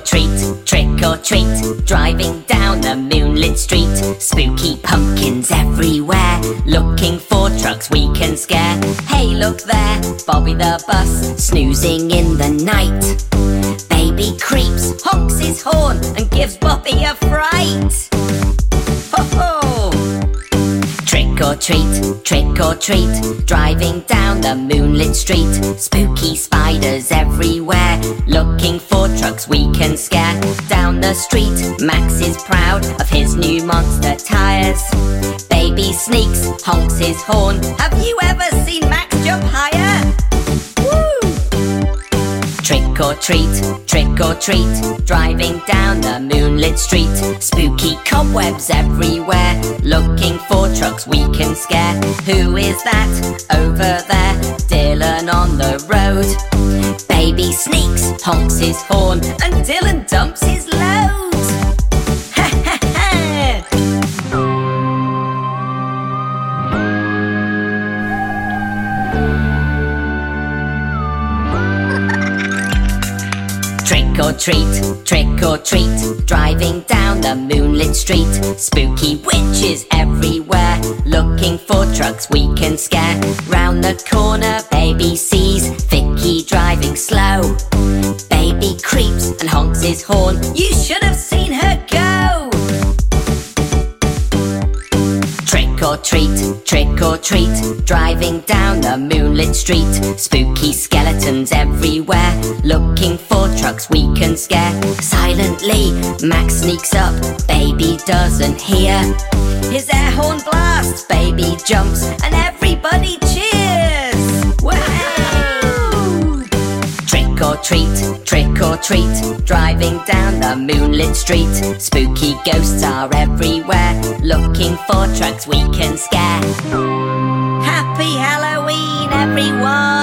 trick or treat, driving down the moonlit street. Spooky pumpkins everywhere, looking for trucks we can scare. Hey, look there, Bobby the bus, snoozing in the night. Baby creeps, honks his horn, and gives Bobby a fright. Ho ho! Trick or treat, driving down the moonlit street. Spooky spiders everywhere, looking for trucks we can scare. Down the street, Max is proud of his new monster tires. Baby sneaks, honks his horn. Have you ever seen Max jump higher? Trick or treat, driving down the moonlit street. Spooky cobwebs everywhere, looking for trucks we can scare. Who is that over there, Dylan on the road? Baby sneaks, honks his horn, and Dylan dumps his load. Ha ha ha! Trick or treat, driving down the moonlit street. Spooky witches everywhere, looking for trucks we can scare. Round the corner, Baby sees Vicky driving slow. Baby creeps and honks his horn. You should have seen her go! Trick or treat, driving down the moonlit street. Spooky skeletons everywhere, looking for trucks we can scare. Silently, Max sneaks up, Baby doesn't hear. His air horn blasts, Baby jumps, and everybody cheers! Woohoo! Trick or treat, driving down the moonlit street. Spooky ghosts are everywhere, looking for trucks we can scare. Happy Halloween, everyone!